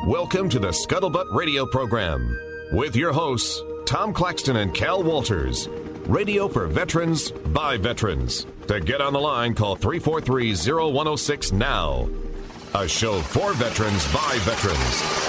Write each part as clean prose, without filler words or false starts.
Welcome to the Scuttlebutt Radio Program with your hosts, Tom Claxton and Cal Walters. Radio for veterans, by veterans. To get on the line, call 343-0106 now. A show for veterans, by veterans.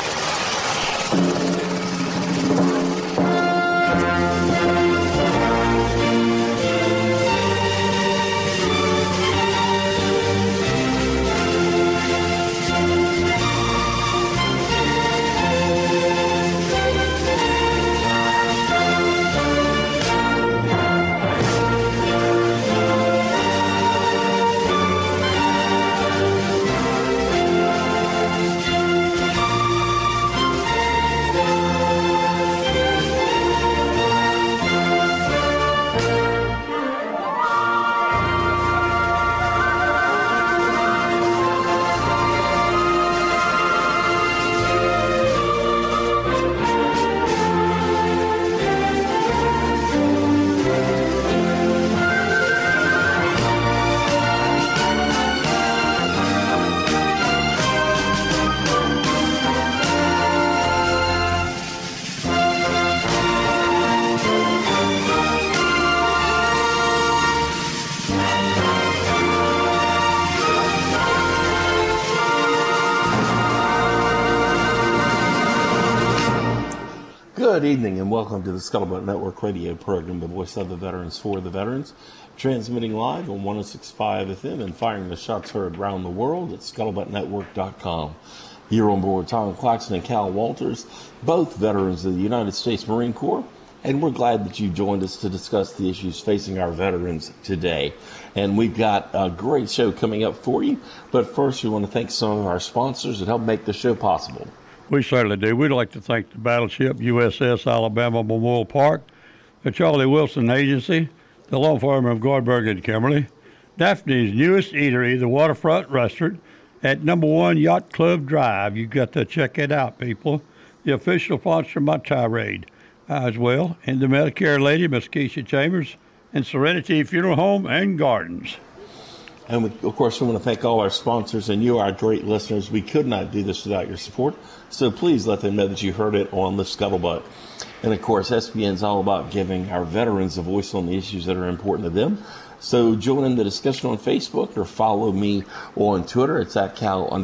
Good evening and welcome to the Scuttlebutt Network radio program, the voice of the veterans for the veterans, transmitting live on 106.5 FM and firing the shots heard around the world at scuttlebuttnetwork.com. Here on board, Tom Claxton and Cal Walters, both veterans of the United States Marine Corps, and we're glad that you joined us to discuss the issues facing our veterans today. And we've got a great show coming up for you, but first we want to thank some of our sponsors that help make the show possible. We certainly do. We'd like to thank the battleship USS Alabama Memorial Park, the Charlie Wilson Agency, the law firm of Gordberg and Kimberly, Daphne's newest eatery, the Waterfront Restaurant at number 1 Yacht Club Drive. You've got to check it out, people. The official sponsor of my tirade as well, and the Medicare lady, Miss Keisha Chambers, and Serenity Funeral Home and Gardens. And we, of course, we want to thank all our sponsors and you, our great listeners. We could not do this without your support, so please let them know that you heard it on the Scuttlebutt. And, of course, SBN is all about giving our veterans a voice on the issues that are important to them. So join in the discussion on Facebook or follow me on Twitter. It's at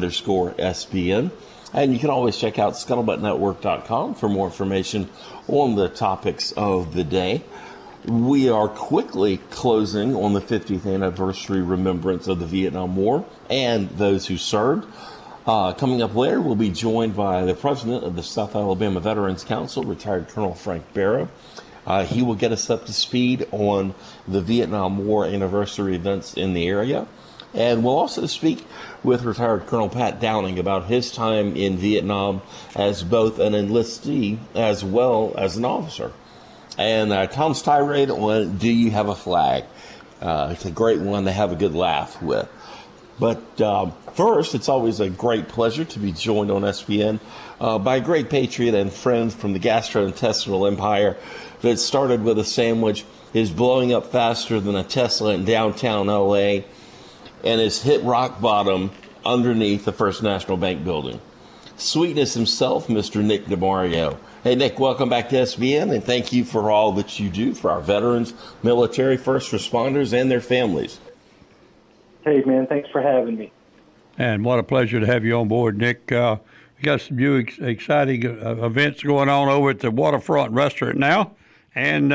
Cal_SBN. And you can always check out scuttlebuttnetwork.com for more information on the topics of the day. We are quickly closing on the 50th anniversary remembrance of the Vietnam War and those who served. Coming up later, we'll be joined by the president of the South Alabama Veterans Council, retired Colonel Frank Barrow. He will get us up to speed on the Vietnam War anniversary events in the area. And we'll also speak with retired Colonel Pat Downing about his time in Vietnam as both an enlistee as well as an officer. And Tom's tirade on Do You Have a Flag? It's a great one to have a good laugh with. But first, it's always a great pleasure to be joined on SBN by a great patriot and friend from the gastrointestinal empire that started with a sandwich, is blowing up faster than a Tesla in downtown LA, and has hit rock bottom underneath the First National Bank building. Sweetness himself, Mr. Nick DeMario. Hey, Nick, welcome back to SBN, and thank you for all that you do for our veterans, military, first responders, and their families. Hey, man, thanks for having me. And what a pleasure to have you on board, Nick. We got some new exciting events going on over at the Waterfront Restaurant now. And,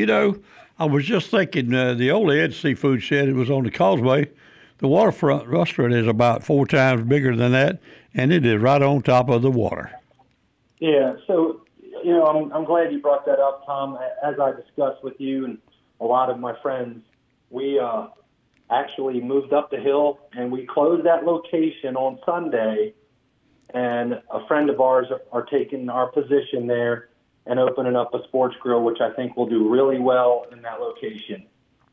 I was just thinking, the old Ed Seafood said it was on the Causeway. The Waterfront Restaurant is about 4 times bigger than that, and it is right on top of the water. Yeah, so, I'm glad you brought that up, Tom. As I discussed with you and a lot of my friends, we actually moved up the hill, and we closed that location on Sunday, and a friend of ours are taking our position there and opening up a sports grill, which I think will do really well in that location.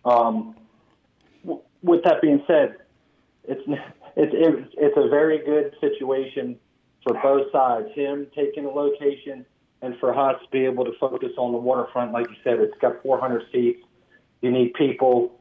With that being said, it's a very good situation for both sides. Him taking a location, and for us to be able to focus on the waterfront. Like you said, it's got 400 seats. You need people.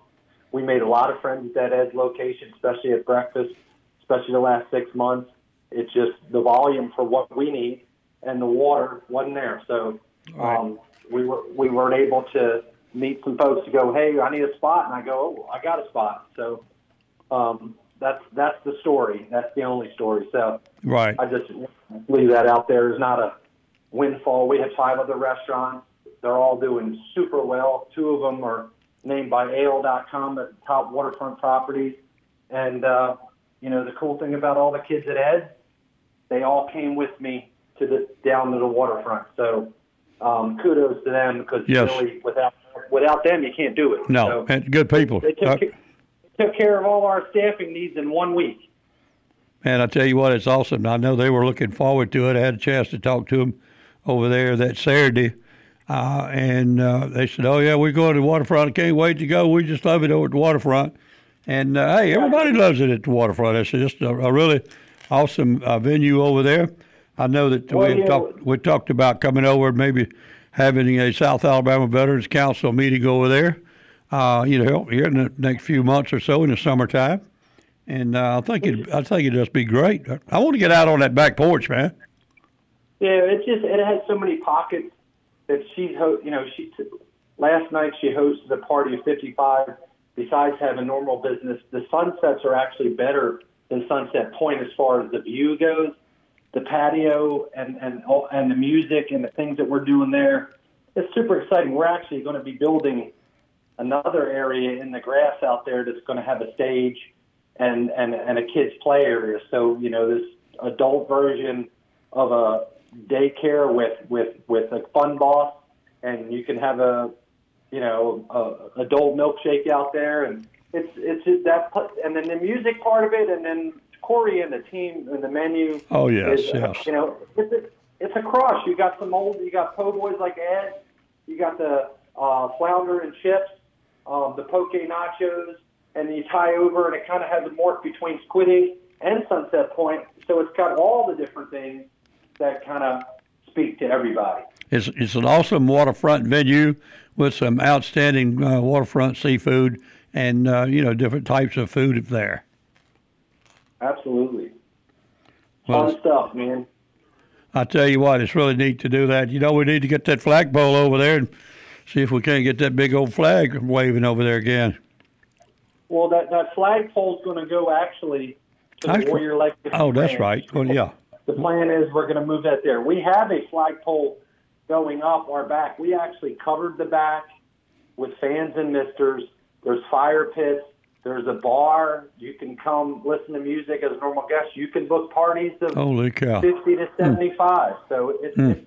We made a lot of friends at that Ed's location, especially at breakfast, especially the last 6 months. it's just the volume for what we need, and the water wasn't there. So we weren't able to meet some folks to go, hey, I need a spot, and I go, oh, I got a spot. So that's the story. That's the only story. So right. I just leave that out there. It's not a windfall. We have 5 other restaurants. They're all doing super well. 2 of them are named by ale.com as top waterfront properties. And, the cool thing about all the kids at Ed's, they all came with me down to the waterfront. So kudos to them, because really without them, you can't do it. No, so, and good people. They took care of all our staffing needs in 1 week. And I tell you what, it's awesome. I know they were looking forward to it. I had a chance to talk to them over there that Saturday. And they said, oh, yeah, we're going to the waterfront. I can't wait to go. We just love it over at the waterfront. And, hey, everybody loves it at the waterfront. It's just a really awesome venue over there. I know that we talked about coming over and maybe having a South Alabama Veterans Council meeting over there, here in the next few months or so in the summertime. And I think it'd just be great. I want to get out on that back porch, man. Yeah, it has so many pockets that last night she hosted a party of 55. Besides having normal business, the sunsets are actually better than Sunset Point as far as the view goes. The patio and the music and the things that we're doing there, it's super exciting. We're actually going to be building another area in the grass out there that's going to have a stage and a kids play area. So, this adult version of a daycare with a fun boss, and you can have a adult milkshake out there, and it's just that, and then the music part of it, and then Corey and the team and the menu. Oh yes, yes. It's a crush. You got po' boys like Ed. You got the flounder and chips, the poke nachos, and you tie over, and it kind of has a morph between Squid Ink and Sunset Point. So it's got all the different things that kind of speak to everybody. It's an awesome waterfront venue with some outstanding waterfront seafood and different types of food there. Absolutely. Fun stuff, man. I tell you what, it's really neat to do that. We need to get that flagpole over there and see if we can't get that big old flag waving over there again. Well, that flagpole's going to go actually to the Warrior Legacy. Oh, that's right. Well, yeah. The plan is we're going to move that there. We have a flagpole going up our back. We actually covered the back with fans and misters. There's fire pits. There's a bar. You can come listen to music as a normal guest. You can book parties of 50 to 75. So it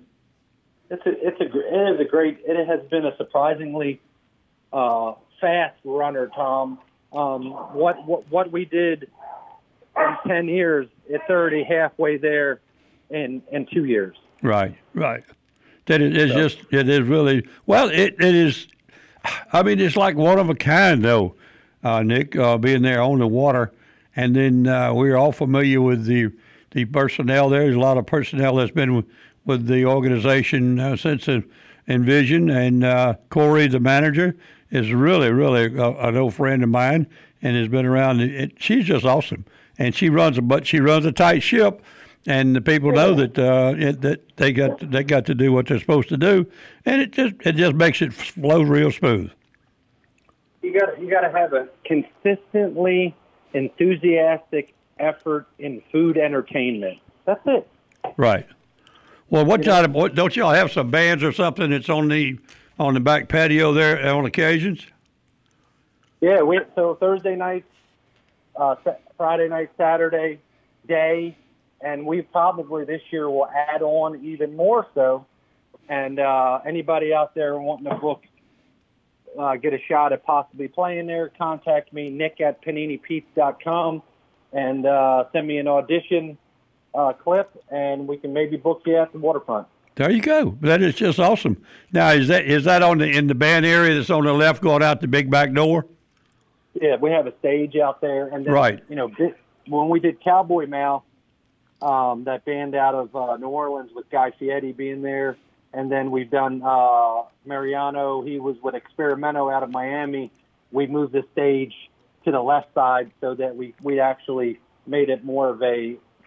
has been a surprisingly fast runner, Tom. What we did in 10 years, it's already halfway there in 2 years. Right. That it is really, well, it is, I mean, it's like one of a kind, though, Nick, being there on the water. And then we're all familiar with the personnel there. There's a lot of personnel that's been with the organization since Envision. And Corey, the manager, is really, really an old friend of mine and has been around. She's just awesome. And she runs a tight ship. And the people know that that they got to do what they're supposed to do, and it just makes it flow real smooth. You got to have a consistently enthusiastic effort in food entertainment. That's it. Right. Well, don't y'all have some bands or something that's on the back patio there on occasions? Yeah, so Thursday nights, Friday night, Saturday day. And we probably this year will add on even more so. And anybody out there wanting to book, get a shot at possibly playing there, contact me, nick@paninipete's.com, and send me an audition clip, and we can maybe book you at the waterfront. There you go. That is just awesome. Now, is that in the band area that's on the left going out the big back door? Yeah, we have a stage out there. And then, right. When we did Cowboy Mouth, that band out of New Orleans with Guy Fieri being there. And then we've done Mariano. He was with Experimento out of Miami. We moved the stage to the left side so that we actually made it more of a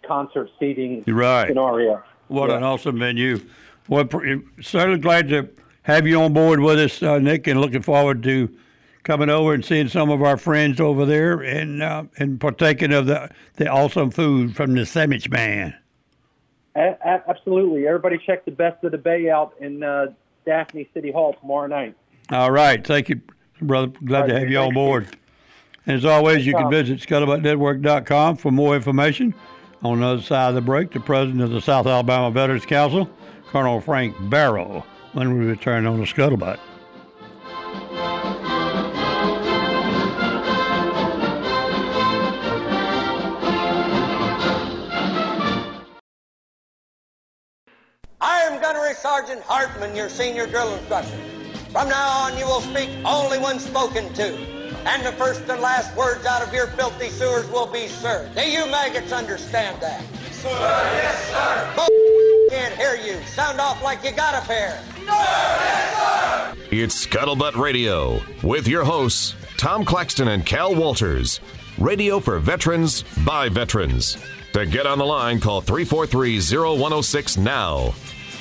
concert seating Right. scenario. What an awesome venue. Well, certainly glad to have you on board with us, Nick, and looking forward to coming over and seeing some of our friends over there and partaking of the awesome food from the Sandwich Man. Absolutely. Everybody check the Best of the Bay out in Daphne City Hall tomorrow night. All right. Thank you, brother. Glad to have you on board. And as always, you can visit scuttlebuttnetwork.com for more information. On the other side of the break, the president of the South Alabama Veterans Council, Colonel Frank Barrow, when we return on the Scuttlebutt. I am Gunnery Sergeant Hartman, your senior drill instructor. From now on, you will speak only when spoken to. And the first and last words out of your filthy sewers will be, sir. Do you maggots understand that? Sir, yes, sir. Can't hear you. Sound off like you got a pair. Sir, yes, sir. It's Scuttlebutt Radio with your hosts, Tom Claxton and Cal Walters. Radio for veterans, by veterans. To get on the line, call 343-0106 now.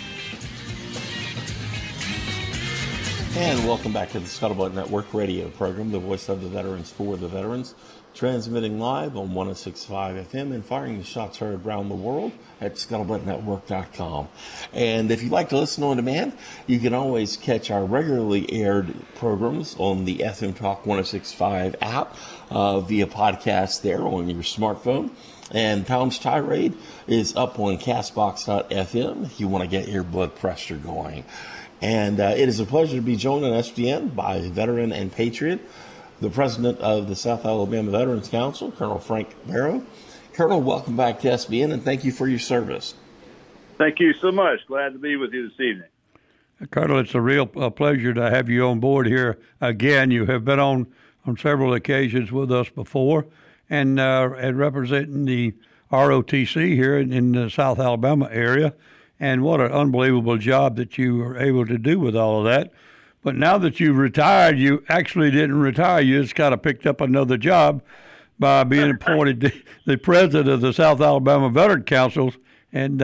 And welcome back to the Scuttlebutt Network radio program, the voice of the veterans for the veterans, transmitting live on 106.5 FM and firing the shots heard around the world at scuttlebuttnetwork.com. And if you'd like to listen on demand, you can always catch our regularly aired programs on the FM Talk 106.5 app via podcast there on your smartphone. And Tom's Tirade is up on castbox.fm if you want to get your blood pressure going. And it is a pleasure to be joined on SBN by veteran and patriot, the president of the South Alabama Veterans Council, Colonel Frank Barrow. Colonel, welcome back to SBN, and thank you for your service. Thank you so much. Glad to be with you this evening. Colonel, it's a real pleasure to have you on board here again. You have been on several occasions with us before, and representing the ROTC here in the South Alabama area. And what an unbelievable job that you were able to do with all of that. But now that you've retired, you actually didn't retire. You just kind of picked up another job by being appointed the president of the South Alabama Veteran Council. And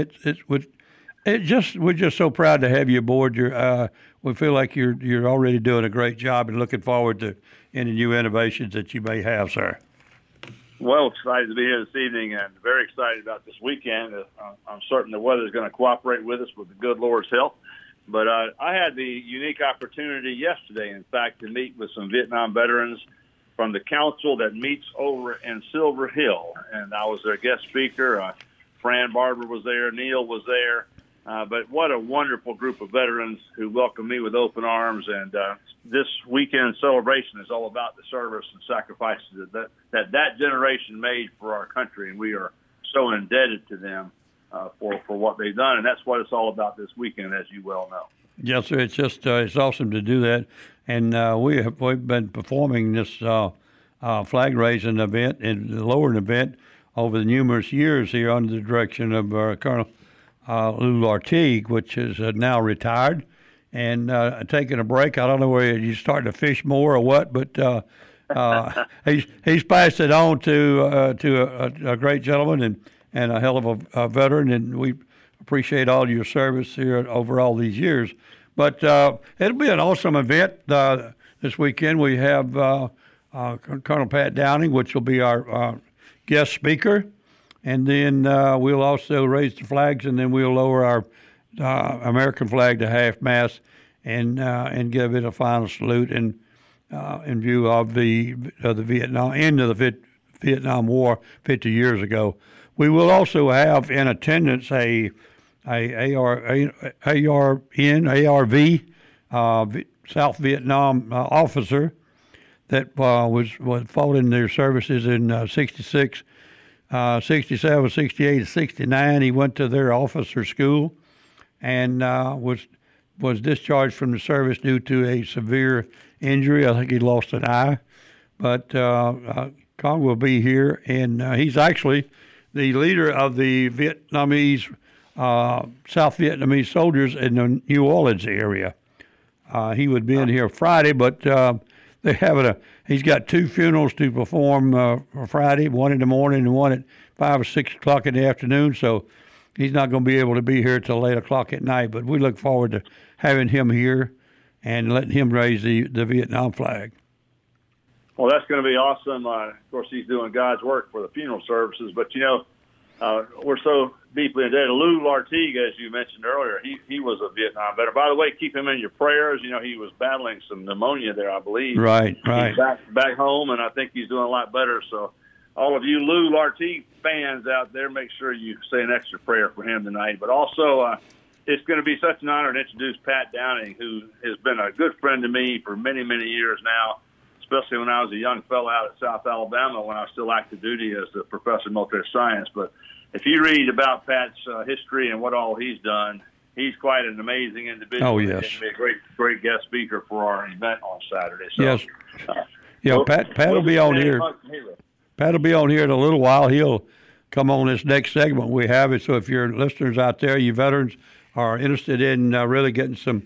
we're just so proud to have you aboard. We feel like you're already doing a great job and looking forward to any new innovations that you may have, sir. Well, excited to be here this evening and very excited about this weekend. I'm certain the weather is going to cooperate with us with the good Lord's help. But I had the unique opportunity yesterday, in fact, to meet with some Vietnam veterans from the council that meets over in Silver Hill. And I was their guest speaker. Fran Barber was there. Neil was there. But what a wonderful group of veterans who welcomed me with open arms. And this weekend celebration is all about the service and sacrifices that generation made for our country. And we are so indebted to them for what they've done. And that's what it's all about this weekend, as you well know. Yes, sir. It's just it's awesome to do that. And we've been performing this flag raising event and the lowering event over the numerous years here under the direction of Colonel Lou Lartigue, which is now retired and taking a break. I don't know whether you're starting to fish more or what, but he's passed it on to a great gentleman and a hell of a veteran, and we appreciate all your service here over all these years. But it'll be an awesome event this weekend. We have Colonel Pat Downing, which will be our guest speaker. And then we'll also raise the flags, and then we'll lower our American flag to half-mast and give it a final salute in view of the Vietnam end of the Vietnam War 50 years ago. We will also have in attendance a ARV South Vietnam officer that was fought in their services in 66. 67, 68, and 69, he went to their officer school and was discharged from the service due to a severe injury. I think he lost an eye. But Con will be here, and he's actually the leader of the Vietnamese, South Vietnamese soldiers in the New Orleans area. He would be in here Friday, but he's got 2 funerals to perform for Friday, one in the morning and one at 5 or 6 o'clock in the afternoon. So he's not going to be able to be here till 8 o'clock at night. But we look forward to having him here and letting him raise the Vietnam flag. Well, that's going to be awesome. Of course, he's doing God's work for the funeral services. But, we're so deeply indebted. Lou Lartigue, as you mentioned earlier, he was a Vietnam veteran. By the way, keep him in your prayers. He was battling some pneumonia there, I believe. Right. He's back home, and I think he's doing a lot better. So all of you Lou Lartigue fans out there, make sure you say an extra prayer for him tonight. But also, it's going to be such an honor to introduce Pat Downing, who has been a good friend to me for many, many years now, especially when I was a young fellow out at South Alabama when I was still active duty as a professor of military science. But if you read about Pat's history and what all he's done, he's quite an amazing individual. Oh, yes. He'll be a great guest speaker for our event on Saturday. So, yes. Pat will be on here. Pat will be on here in a little while. He'll come on this next segment we have it. So if your listeners out there, you veterans, are interested in really getting some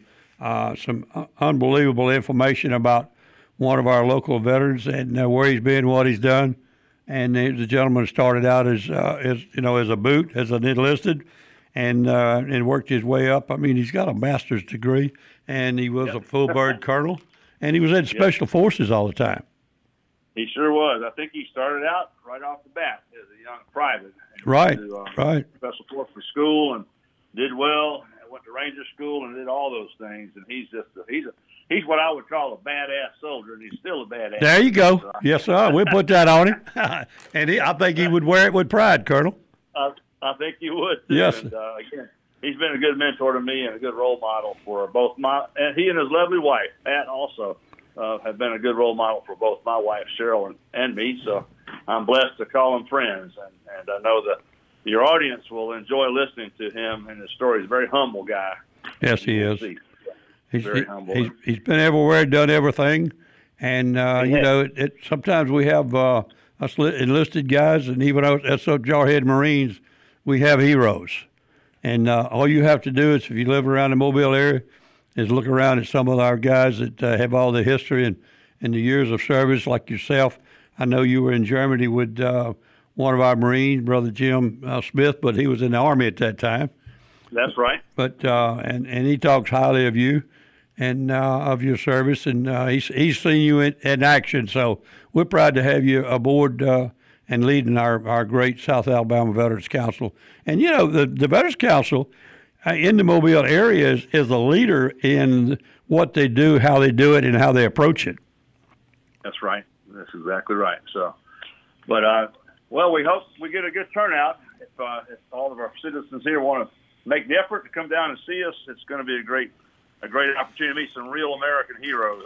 unbelievable information about one of our local veterans and where he's been, what he's done. And the gentleman started out as a boot, as an enlisted, and worked his way up. I mean, he's got a master's degree, and he was a full bird colonel, and he was in special forces all the time. He sure was. I think he started out right off the bat as a young private. Right. Special forces school and did well. Went to Ranger school and did all those things. And he's he's what I would call a badass soldier, and he's still a badass. There you go. Yes, sir. We'll put that on him. And I think he would wear it with pride, Colonel. I think he would, too. Yes. And, again, he's been a good mentor to me and a good role model for both and he and his lovely wife, Pat, also have been a good role model for both my wife, Cheryl, and me. So I'm blessed to call them friends. And I know that your audience will enjoy listening to him and his story. He's a very humble guy. Yes, he is. He's very humble. He's been everywhere, done everything. And, sometimes we have us enlisted guys, and even us Jarhead Marines, we have heroes. And all you have to do is, if you live around the Mobile area, is look around at some of our guys that have all the history and the years of service, like yourself. I know you were in Germany with one of our Marines, Brother Jim Smith, but he was in the Army at that time. That's right. But and he talks highly of you and of your service, and he's seen you in action. So we're proud to have you aboard and leading our great South Alabama Veterans Council. And the Veterans Council in the Mobile area is a leader in what they do, how they do it, and how they approach it. That's right. That's exactly right. So, but we hope we get a good turnout. If all of our citizens here want to make the effort to come down and see us, it's going to be a great opportunity to meet some real American heroes.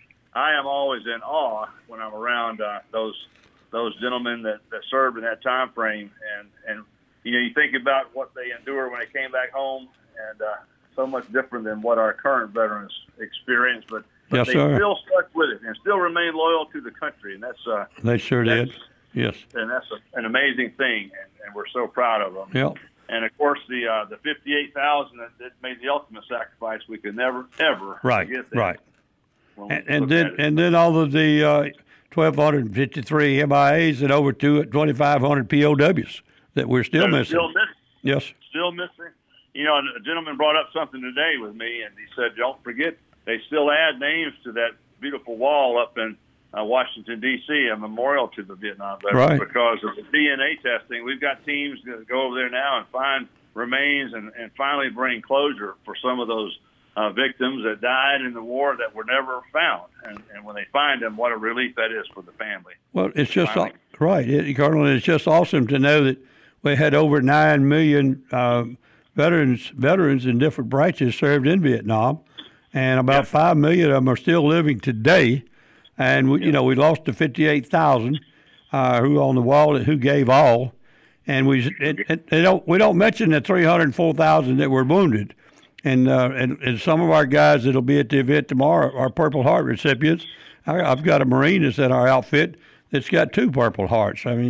I am always in awe when I'm around those gentlemen that served in that time frame, and you think about what they endured when they came back home, and so much different than what our current veterans experience, but yes, they sir. still stuck with it and still remain loyal to the country, and that's they sure did. Yes, and that's an amazing thing, and we're so proud of them. Yep. And of course, the 58,000 that made the ultimate sacrifice, we could never ever forget that. Right. And then all of the 1,253 MIAs and over 2,500 POWs that we're still missing. Yes. Still missing. A gentleman brought up something today with me, and he said, "Don't forget, they still add names to that beautiful wall up in Washington, D.C., a memorial to the Vietnam veterans, right, because of the DNA testing. We've got teams that go over there now and find remains and finally bring closure for some of those victims that died in the war that were never found. And when they find them, what a relief that is for the family." Well, it's just right, Colonel. It's just awesome to know that we had over 9 million veterans in different branches served in Vietnam, and about 5 million of them are still living today. And we lost the 58,000 who on the wall who gave all, and we don't mention the 304,000 that were wounded, and some of our guys that'll be at the event tomorrow are Purple Heart recipients. I've got a Marine that's in our outfit that's got 2 Purple Hearts. I mean,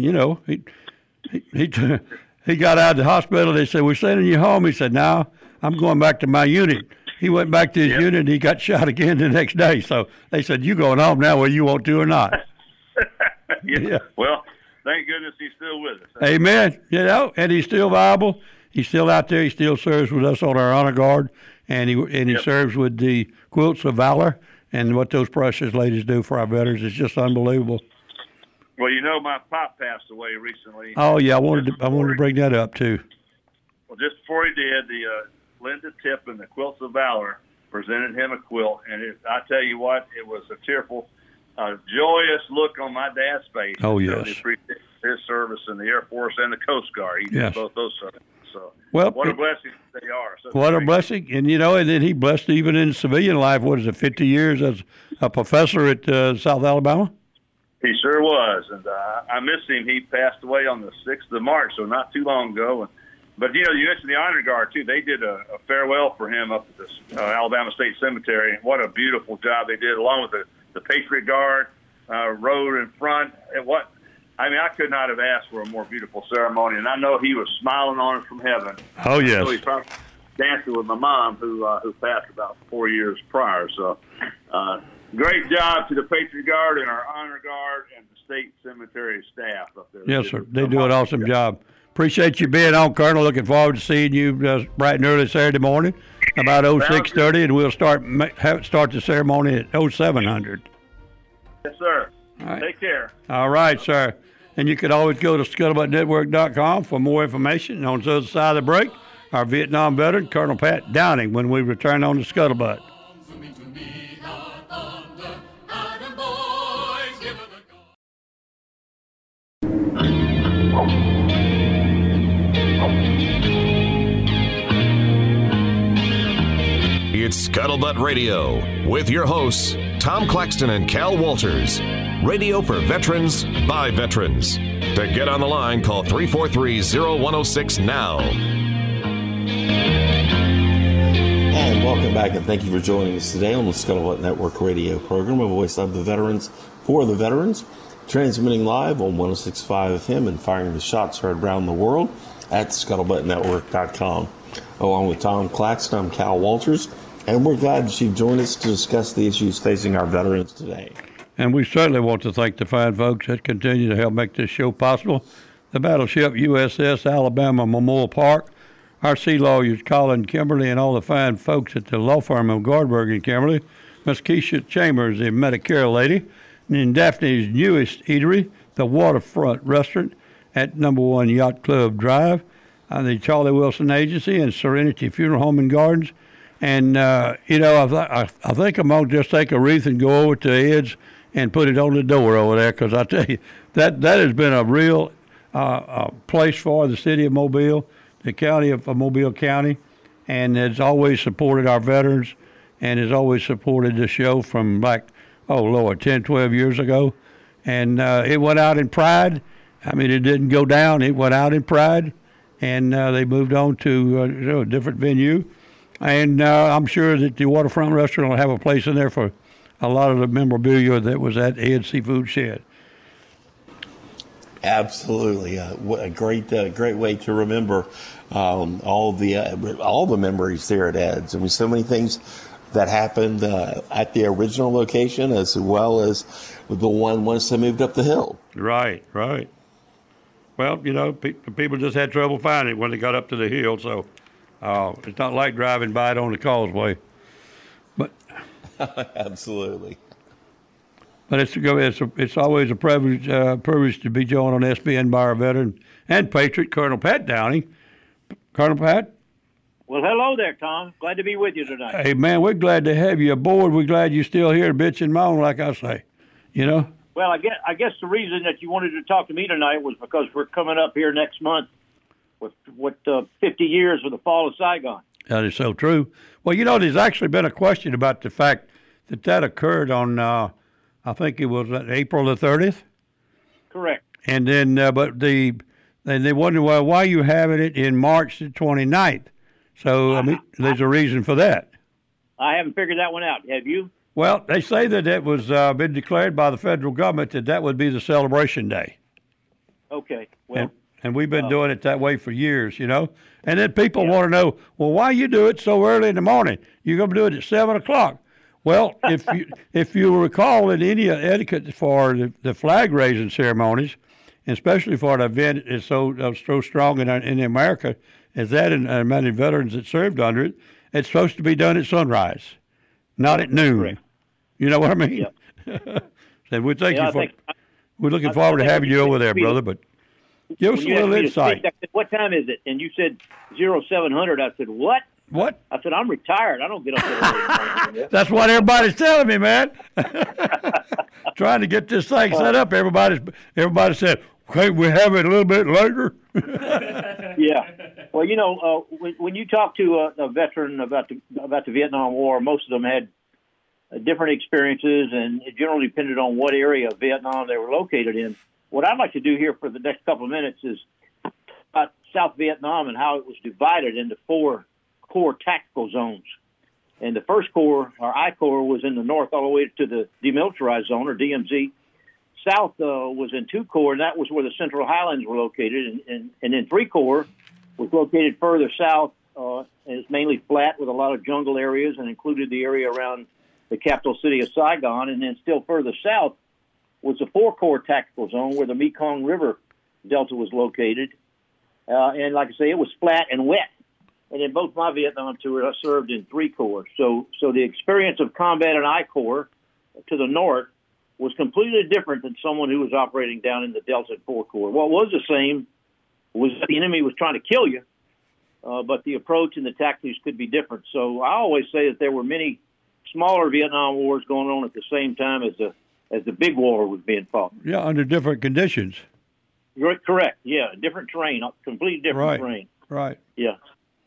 he got out of the hospital. They said, "We're sending you home." He said, "No, I'm going back to my unit." he went back to his unit and he got shot again the next day. So they said, "You going home now, whether you want to or not." Yeah. Well, thank goodness he's still with us. Amen. And he's still viable. He's still out there. He still serves with us on our honor guard, and he serves with the Quilts of Valor. And what those precious ladies do for our veterans is just unbelievable. Well, my pop passed away recently. Oh yeah, I wanted to bring that up too. Well, just before he did, the Linda Tipp and the Quilts of Valor presented him a quilt, and I tell you what, it was a tearful, joyous look on my dad's face. Oh yes, he appreciated his service in the Air Force and the Coast Guard. He did both those services. So, what a blessing they are. What a blessing. And, and then he blessed even in civilian life, 50 years as a professor at South Alabama? He sure was. And I miss him. He passed away on the 6th of March, so not too long ago. But, you mentioned the Honor Guard, too. They did a farewell for him up at the Alabama State Cemetery. What a beautiful job they did, along with the Patriot Guard rode in front. I could not have asked for a more beautiful ceremony, and I know he was smiling on us from heaven. Oh, yes. So he's probably dancing with my mom, who passed about 4 years prior. So great job to the Patriot Guard and our Honor Guard and the State Cemetery staff up there. Yes, sir. They do an awesome job. Appreciate you being on, Colonel. Looking forward to seeing you bright and early Saturday morning, about 06:30, and we'll start the ceremony at 0700. Yes, sir. All right. Take care. All right, sir. And you can always go to scuttlebuttnetwork.com for more information. On the other side of the break, our Vietnam veteran, Colonel Pat Downing, when we return on the Scuttlebutt. It's Scuttlebutt Radio with your hosts, Tom Claxton and Cal Walters. Radio for veterans, by veterans. To get on the line, call 343-0106 now. And welcome back, and thank you for joining us today on the Scuttlebutt Network radio program, a voice of the veterans for the veterans, transmitting live on 106.5 FM and firing the shots heard around the world at scuttlebuttnetwork.com. Along with Tom Claxton, I'm Cal Walters, and we're glad that you've joined us to discuss the issues facing our veterans today. And we certainly want to thank the fine folks that continue to help make this show possible. The battleship USS Alabama Memorial Park, our sea lawyers Colin Kimberly, and all the fine folks at the law firm of Gardberg and Kimberly, Miss Keisha Chambers, the Medicare lady, and Daphne's newest eatery, the Waterfront Restaurant at No. 1 Yacht Club Drive, the Charlie Wilson Agency, and Serenity Funeral Home and Gardens. And, I think I'm going to just take a wreath and go over to Ed's and put it on the door over there, because I tell you, that has been a real place for the city of Mobile, the county of Mobile County, and has always supported our veterans and has always supported the show from 10, 12 years ago. And it went out in pride. I mean, it didn't go down. It went out in pride, and they moved on to a different venue. And I'm sure that the Waterfront Restaurant will have a place in there for a lot of the memorabilia that was at Ed's Seafood Shed. Absolutely, a great way to remember all the memories there at Ed's. I mean, so many things that happened at the original location, as well as the one once they moved up the hill. Right. Well, people just had trouble finding it when they got up to the hill, so it's not like driving by it on the causeway. But absolutely. But it's always a privilege to be joined on SBN by our veteran and patriot, Colonel Pat Downing. Colonel Pat? Well, hello there, Tom. Glad to be with you tonight. Hey, man, we're glad to have you aboard. We're glad you're still here to bitch and moan, like I say. Well, I guess the reason that you wanted to talk to me tonight was because we're coming up here next month with 50 years of the fall of Saigon. That is so true. Well, there's actually been a question about the fact that occurred on, I think it was April the 30th. Correct. And then, they wonder, well, why are you having it in March the 29th? So, there's a reason for that. I haven't figured that one out. Have you? Well, they say that it was been declared by the federal government that would be the celebration day. Okay. Well, And we've been doing it that way for years, you know. And then people want to know, well, why you do it so early in the morning? You're going to do it at 7 o'clock. Well, if you recall in India, etiquette for the flag raising ceremonies, especially for an event is so strong in America, as that and many veterans that served under it, it's supposed to be done at sunrise, not at noon. Correct. You know what I mean? Yep. So we're looking forward to having you over there, brother. But give us a little insight. I said, what time is it? And you said 0700. I said, what? What? I said, I'm retired. I don't get up there early. That's what everybody's telling me, man. Trying to get this thing set up. Everybody said, can't we have it a little bit later? Yeah. Well, you know, when you talk to a veteran about the Vietnam War, most of them had different experiences, and it generally depended on what area of Vietnam they were located in. What I'd like to do here for the next couple of minutes is about South Vietnam and how it was divided into 4 core tactical zones. And the first corps, or I Corps, was in the north all the way to the demilitarized zone, or DMZ. South was in 2 corps, and that was where the Central Highlands were located. And then 3 corps was located further south, and it's mainly flat with a lot of jungle areas, and included the area around the capital city of Saigon. And then still further south was the 4 corps tactical zone where the Mekong River Delta was located. And like I say, it was flat and wet. And in both my Vietnam tours, I served in 3 corps. So the experience of combat in I Corps to the north was completely different than someone who was operating down in the Delta 4 Corps. What was the same was that the enemy was trying to kill you, but the approach and the tactics could be different. So I always say that there were many smaller Vietnam wars going on at the same time as the big war was being fought. Yeah, under different conditions. Correct. Yeah, different terrain, completely different terrain. Right. Yeah.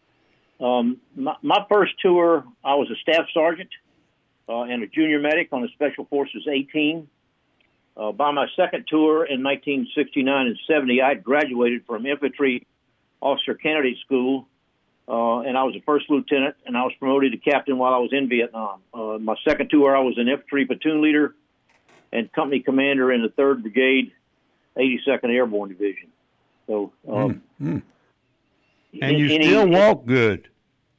My first tour, I was a staff sergeant and a junior medic on the Special Forces A-Team. By my second tour in 1969 and 70, I had graduated from Infantry Officer Candidate School, and I was a first lieutenant, and I was promoted to captain while I was in Vietnam. My second tour, I was an infantry platoon leader and company commander in the 3rd Brigade, 82nd Airborne Division. So, and you still walk good.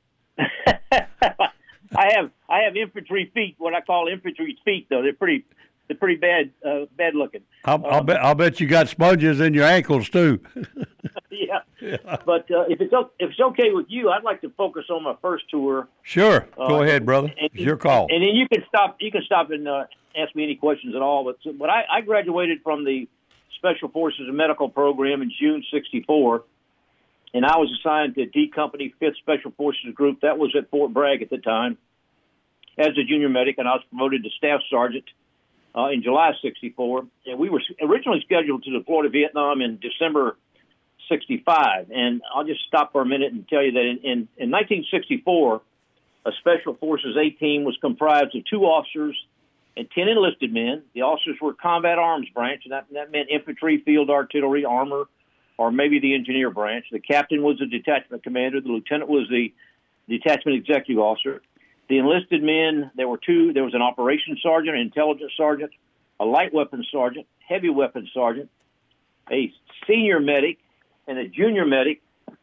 I have infantry feet, what I call infantry feet, though. They're pretty bad looking. I'll bet you got sponges in your ankles too. Yeah. But if it's okay with you, I'd like to focus on my first tour. Sure, go ahead, brother. It's your call. And then you can stop and ask me any questions at all. But I graduated from the Special Forces and Medical Program in June '64. And I was assigned to D Company 5th Special Forces Group. That was at Fort Bragg at the time as a junior medic, and I was promoted to staff sergeant in July '64. And we were originally scheduled to deploy to Vietnam in December '65. And I'll just stop for a minute and tell you that in 1964, a Special Forces A-Team was comprised of 2 officers and 10 enlisted men. The officers were combat arms branch, and that meant infantry, field artillery, armor, or maybe the engineer branch. The captain was the detachment commander. The lieutenant was the detachment executive officer. The enlisted men, there were 2. There was an operations sergeant, an intelligence sergeant, a light weapons sergeant, heavy weapons sergeant, a senior medic, and a junior medic,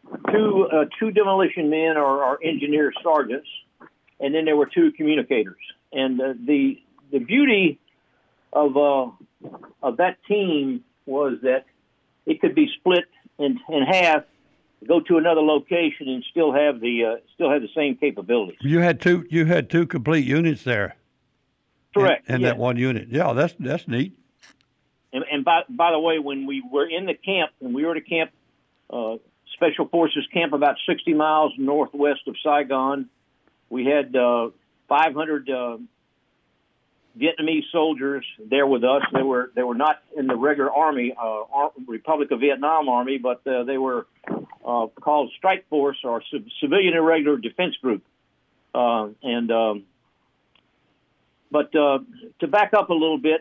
2 demolition men or engineer sergeants, and then there were 2 communicators. And the beauty of that team was that it could be split in half, go to another location, and still have the same capabilities. You had two complete units there. Correct. In that one unit. Yeah, that's neat. And by the way, when we were in the camp, and we were at a camp, Special Forces camp about 60 miles northwest of Saigon, we had 500 Vietnamese soldiers there with us. They were not in the regular Army, Republic of Vietnam Army, but they were called Strike Force or Civilian Irregular Defense Group. But to back up a little bit,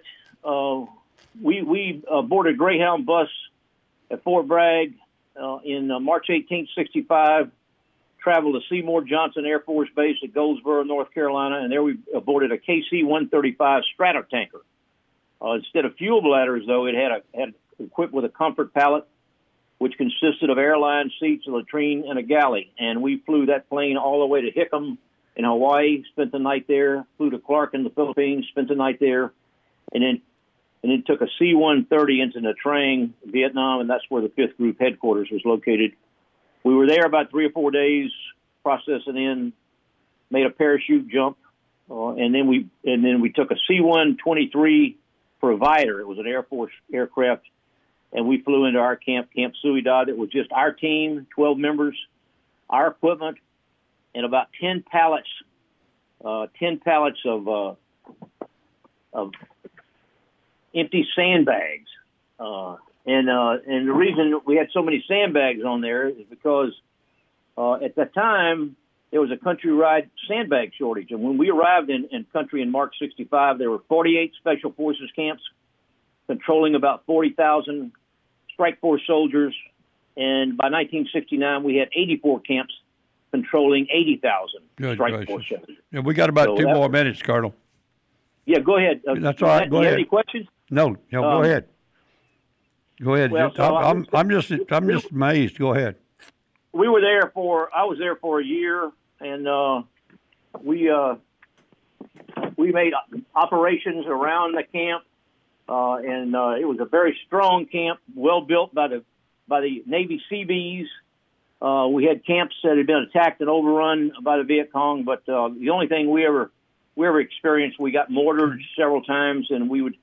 we boarded a Greyhound bus at Fort Bragg in March 1865. Traveled to Seymour Johnson Air Force Base at Goldsboro, North Carolina, and there we boarded a KC-135 Stratotanker. Instead of fuel bladders, though, it had equipped with a comfort pallet which consisted of airline seats, a latrine, and a galley. And we flew that plane all the way to Hickam in Hawaii, spent the night there, flew to Clark in the Philippines, spent the night there, and then took a C-130 into Nha Trang, Vietnam, and that's where the 5th Group headquarters was located. We were there about 3 or 4 days, processing in, made a parachute jump, and then we took a C-123 Provider. It was an Air Force aircraft, and we flew into our camp, Camp Suidad. It was just our team, 12 members, our equipment, and about 10 pallets of empty sandbags. And the reason we had so many sandbags on there is because at the time there was a countrywide sandbag shortage. And when we arrived in country in March 65, there were 48 Special Forces camps controlling about 40,000 Strike Force soldiers. And by 1969, we had 84 camps controlling 80,000 Strike Force soldiers. Yeah, we got about 2 more minutes, Colonel. Yeah, go ahead. That's all right. Go ahead. Any questions? No, go ahead. Go ahead. Well, I'm just amazed. Go ahead. I was there for a year, and we made operations around the camp, and it was a very strong camp, well built by the Navy Seabees. We had camps that had been attacked and overrun by the Viet Cong, but the only thing we ever experienced, we got mortared several times, and we'd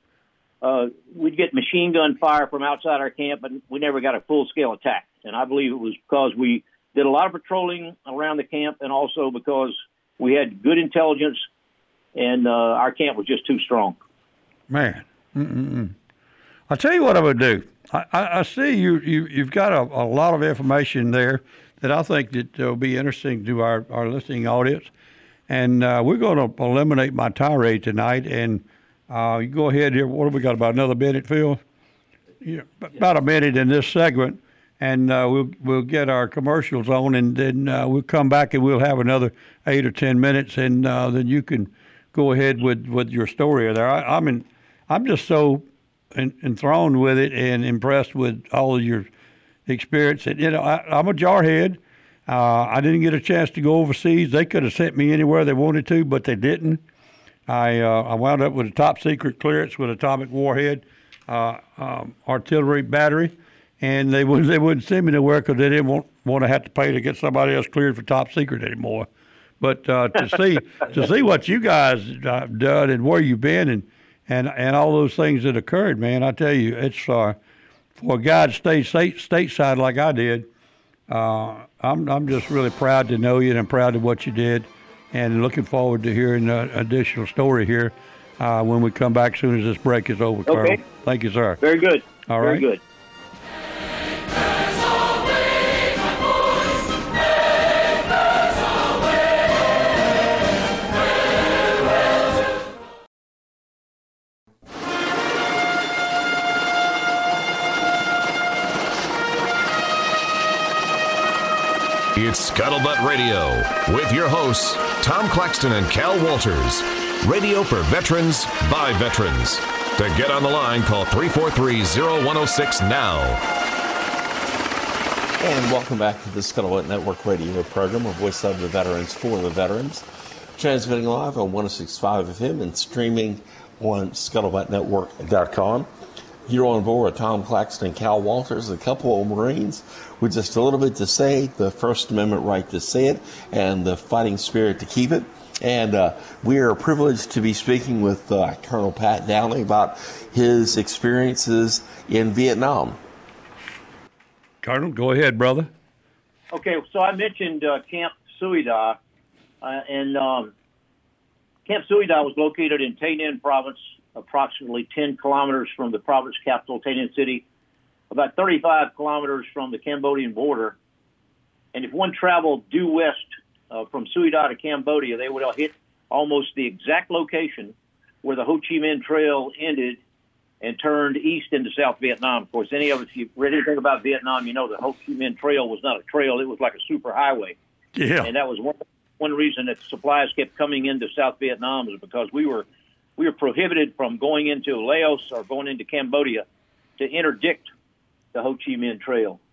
get machine gun fire from outside our camp, but we never got a full-scale attack. And I believe it was because we did a lot of patrolling around the camp, and also because we had good intelligence, and our camp was just too strong. Man, I'll tell you what I would do. I see you've got a lot of information there that I think that will be interesting to our listening audience. And we're going to eliminate my tirade tonight. And you go ahead here. What have we got, about another minute, Phil? Yeah, about a minute in this segment. And we'll get our commercials on, and then we'll come back and we'll have another 8 or 10 minutes, and then you can go ahead with your story there. I'm just so enthralled with it and impressed with all of your experience. And, I'm a jarhead. I didn't get a chance to go overseas. They could have sent me anywhere they wanted to, but they didn't. I wound up with a top secret clearance with atomic warhead, artillery battery, and they wouldn't send me nowhere because they didn't want to have to pay to get somebody else cleared for top secret anymore. But to see what you guys have done and where you've been and all those things that occurred, man, I tell you, it's for a guy to stay stateside like I did. I'm just really proud to know you, and I'm proud of what you did, and looking forward to hearing an additional story here when we come back as soon as this break is over, Colonel. Okay. Thank you, sir. Very good. All right. Very good. It's Scuttlebutt Radio with your hosts, Tom Claxton and Cal Walters. Radio for veterans, by veterans. To get on the line, call 343-0106 now. And welcome back to the Scuttlebutt Network radio program, a voice of the veterans for the veterans. Transmitting live on 106.5 FM and streaming on scuttlebuttnetwork.com. You're on board with Tom Claxton and Cal Walters, a couple of Marines with just a little bit to say, the First Amendment right to say it, and the fighting spirit to keep it. And we are privileged to be speaking with Colonel Pat Downey about his experiences in Vietnam. Colonel, go ahead, brother. Okay, so I mentioned Camp Suida, and Camp Suida was located in Tay Ninh Province, approximately 10 kilometers from the province capital, Tay Ninh City, about 35 kilometers from the Cambodian border. And if one traveled due west from Suida to Cambodia, they would hit almost the exact location where the Ho Chi Minh Trail ended and turned east into South Vietnam. Of course, any of us, if you've read anything about Vietnam, you know the Ho Chi Minh Trail was not a trail. It was like a super highway. Yeah. And that was one reason that supplies kept coming into South Vietnam, is because we were prohibited from going into Laos or going into Cambodia to interdict the Ho Chi Minh Trail.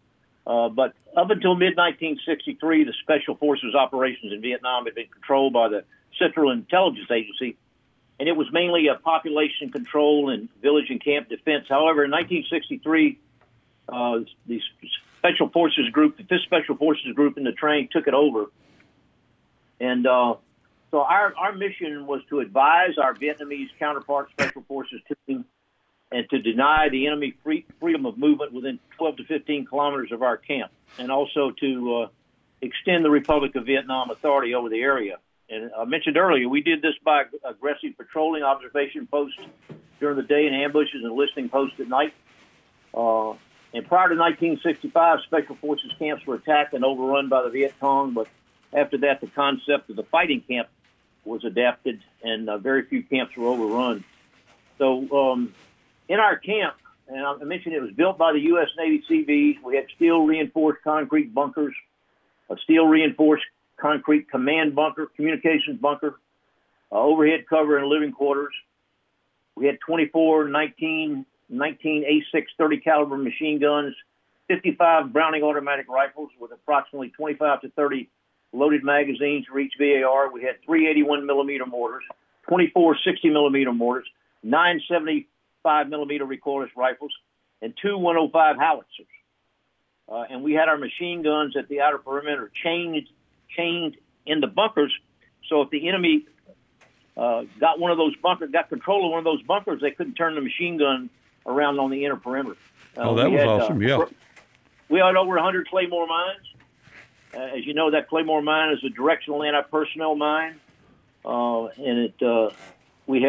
But up until mid-1963, the Special Forces operations in Vietnam had been controlled by the Central Intelligence Agency, and it was mainly a population control and village and camp defense. However, in 1963, the Special Forces group, the 5th Special Forces group in the train, took it over. And so our mission was to advise our Vietnamese counterpart Special Forces team and to deny the enemy freedom of movement within 12 to 15 kilometers of our camp, and also to extend the Republic of Vietnam authority over the area. And I mentioned earlier, we did this by aggressive patrolling, observation posts during the day, and ambushes and listening posts at night. And prior to 1965, Special Forces camps were attacked and overrun by the Viet Cong, but after that, the concept of the fighting camp was adapted, and very few camps were overrun. So in our camp, and I mentioned it was built by the U.S. Navy Seabees, we had steel-reinforced concrete bunkers, a steel-reinforced concrete command bunker, communications bunker, overhead cover and living quarters. We had 24 19 A6 30 caliber machine guns, 55 Browning automatic rifles with approximately 25 to 30 loaded magazines for each VAR. We had 3 81 millimeter mortars, 24 60 millimeter mortars, 9 75 millimeter recoilless rifles, and 2 105 howitzers. And we had our machine guns at the outer perimeter chained in the bunkers. So if the enemy got control of one of those bunkers, they couldn't turn the machine gun around on the inner perimeter. That was awesome, yeah. We had over 100 Claymore mines. As you know, that Claymore mine is a directional anti-personnel mine. And we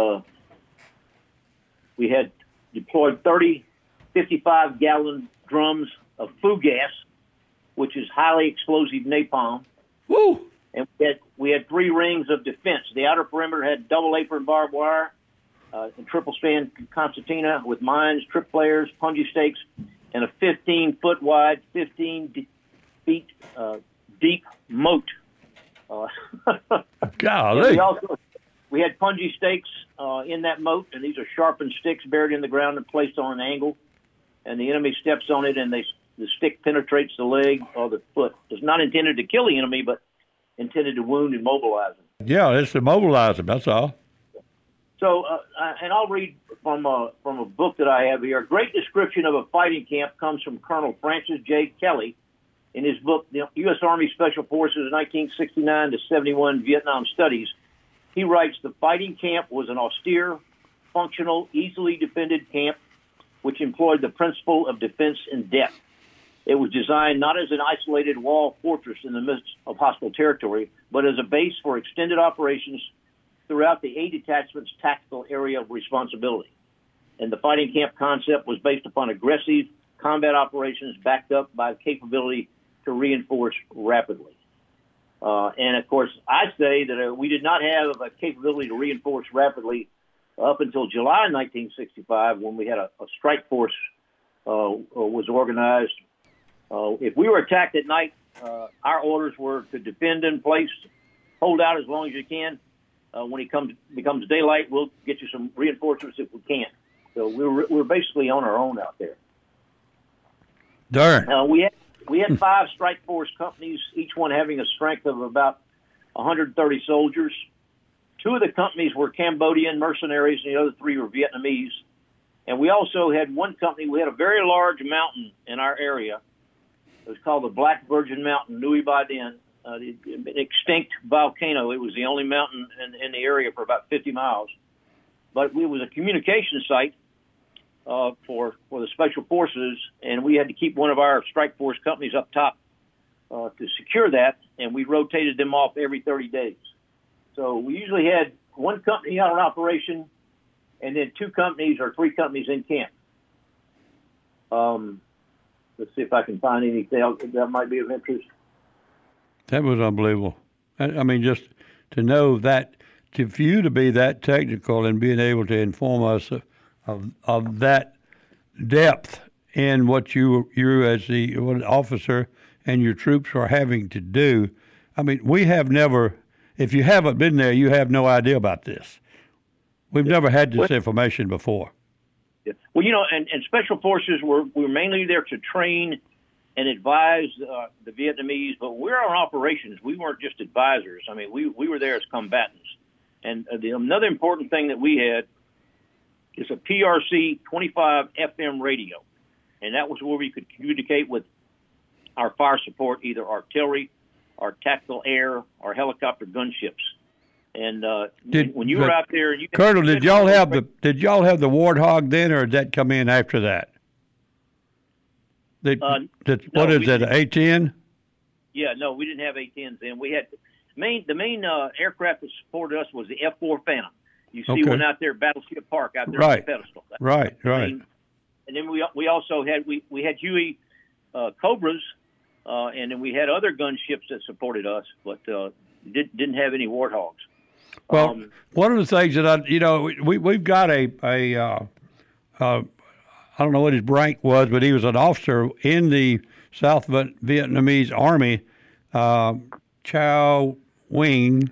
had deployed 30 55-gallon drums of Foo gas, which is highly explosive napalm. Woo! And we had 3 rings of defense. The outer perimeter had double apron barbed wire, and triple span concertina with mines, trip flares, punji stakes, and a 15-foot wide, 15 feet deep moat. Golly! We had punji stakes in that moat, and these are sharpened sticks buried in the ground and placed on an angle. And the enemy steps on it, and the stick penetrates the leg or the foot. It's not intended to kill the enemy, but intended to wound and mobilize them. Yeah, it's to mobilize them, that's all. So, and I'll read from a book that I have here. A great description of a fighting camp comes from Colonel Francis J. Kelly in his book, The U.S. Army Special Forces 1969 to 71 Vietnam Studies. He writes, the fighting camp was an austere, functional, easily defended camp which employed the principle of defense in depth. It was designed not as an isolated wall fortress in the midst of hostile territory, but as a base for extended operations throughout the A Detachment's tactical area of responsibility. And the fighting camp concept was based upon aggressive combat operations backed up by the capability to reinforce rapidly. And, of course, I say that we did not have a capability to reinforce rapidly up until July 1965 when we had a strike force was organized. If we were attacked at night, our orders were to defend in place, hold out as long as you can. When it becomes daylight, we'll get you some reinforcements if we can. So we're basically on our own out there. Darn. We had 5 strike force companies, each one having a strength of about 130 soldiers. 2 of the companies were Cambodian mercenaries, and the other 3 were Vietnamese. And we also had one company. We had a very large mountain in our area. It was called the Black Virgin Mountain, Nui Ba Dien, an extinct volcano. It was the only mountain in the area for about 50 miles. But it was a communication site for the Special Forces, and we had to keep one of our strike force companies up top to secure that, and we rotated them off every 30 days. So we usually had one company out on operation and then 2 companies or 3 companies in camp. Let's see if I can find anything else that might be of interest. That was unbelievable. I mean, just to know that, for you to be that technical and being able to inform us of that depth in what you as the officer and your troops are having to do. I mean, we have never, if you haven't been there, you have no idea about this. We've never had this information before. Yeah. Well, and Special Forces were mainly there to train and advised the Vietnamese, but we're on operations. We weren't just advisors. I mean, we were there as combatants. And another important thing that we had is a PRC 25 FM radio, and that was where we could communicate with our fire support, either artillery, our tactical air, or helicopter gunships. And when you were out there, Colonel, did y'all have the Warthog then, or did that come in after that? What is that? A-10? Yeah, no, we didn't have A-10s then. We had the main aircraft that supported us was the F-4 Phantom. You see one out there at Battleship Park out there on the pedestal. Right. And then we also had we had Huey Cobras, and then we had other gunships that supported us, but didn't have any Warthogs. Well, one of the things that we've got a I don't know what his rank was, but he was an officer in the South Vietnamese Army. Chow Nguyen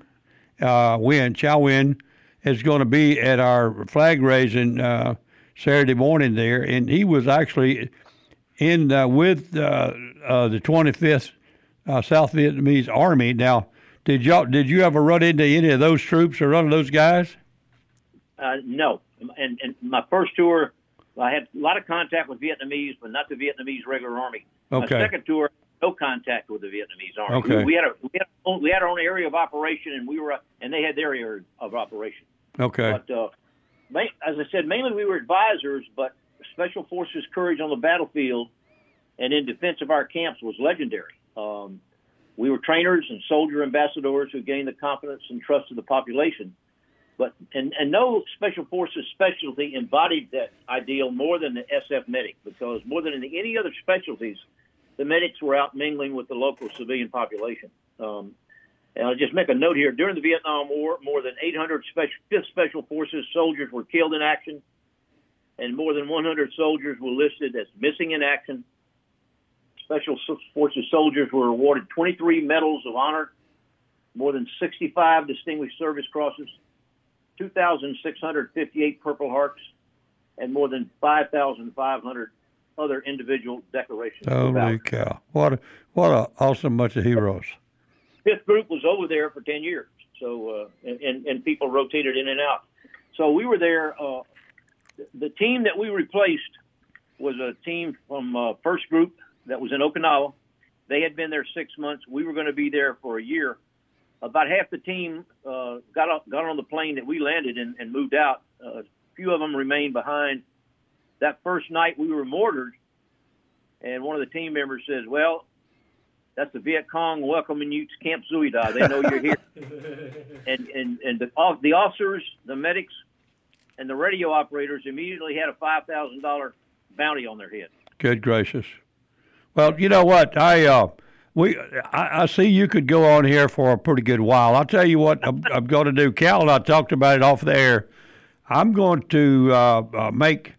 is going to be at our flag raising Saturday morning there, and he was actually in with the 25th South Vietnamese Army. Now, did you ever run into any of those troops or run into those guys? No, and my first tour, I had a lot of contact with Vietnamese, but not the Vietnamese regular army. Okay. My second tour, no contact with the Vietnamese army. Okay. We had our own area of operation, and they had their area of operation. Okay. But as I said, mainly we were advisors, but Special Forces courage on the battlefield and in defense of our camps was legendary. We were trainers and soldier ambassadors who gained the confidence and trust of the population. But and no Special Forces specialty embodied that ideal more than the SF medic, because more than in any other specialties, the medics were out mingling with the local civilian population. And I'll just make a note here. During the Vietnam War, more than 800 5th Special Forces soldiers were killed in action, and more than 100 soldiers were listed as missing in action. Special Forces soldiers were awarded 23 Medals of Honor, more than 65 Distinguished Service Crosses, 2,658 Purple Hearts, and more than 5,500 other individual decorations. Holy cow. What an awesome bunch of heroes. Fifth group was over there for 10 years, so and people rotated in and out. So we were there. The team that we replaced was a team from first group that was in Okinawa. They had been there 6 months. We were going to be there for a year. About half the team got on the plane that we landed and moved out. A few of them remained behind. That first night we were mortared, and one of the team members says, "Well, that's the Viet Cong welcoming you to Camp Zui Da. They know you're here." and the officers, the medics, and the radio operators immediately had a $5,000 bounty on their head. Good gracious. Well, you know what? I see you could go on here for a pretty good while. I'll tell you what I'm going to do. Cal and I talked about it off the air. I'm going to make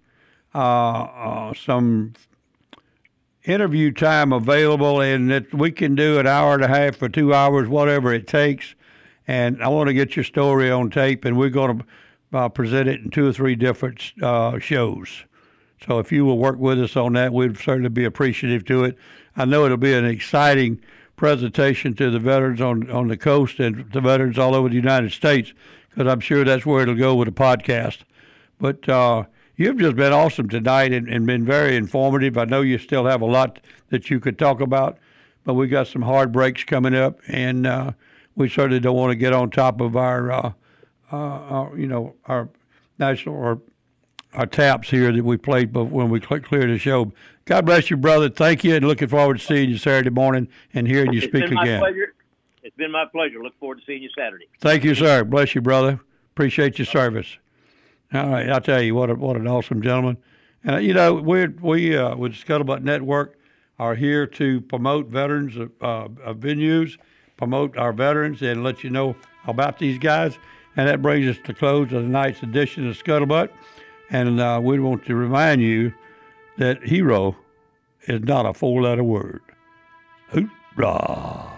some interview time available, and that we can do an hour and a half or 2 hours, whatever it takes. And I want to get your story on tape, and we're going to present it in 2 or 3 different shows. So if you will work with us on that, we'd certainly be appreciative to it. I know it'll be an exciting presentation to the veterans on the coast and the veterans all over the United States, because I'm sure that's where it'll go with the podcast. But you've just been awesome tonight and been very informative. I know you still have a lot that you could talk about, but we got some hard breaks coming up, and we certainly don't want to get on top of our national or our taps here that we played when we cleared the show. God bless you, brother. Thank you, and looking forward to seeing you Saturday morning and hearing you speak again. It's been my pleasure. Look forward to seeing you Saturday. Thank you, sir. Bless you, brother. Appreciate your service. All right, I'll tell you, what an awesome gentleman. And, we with Scuttlebutt Network are here to promote veterans venues, promote our veterans, and let you know about these guys. And that brings us to close of tonight's edition of Scuttlebutt. And we want to remind you that hero is not a 4-letter word. Hoorah!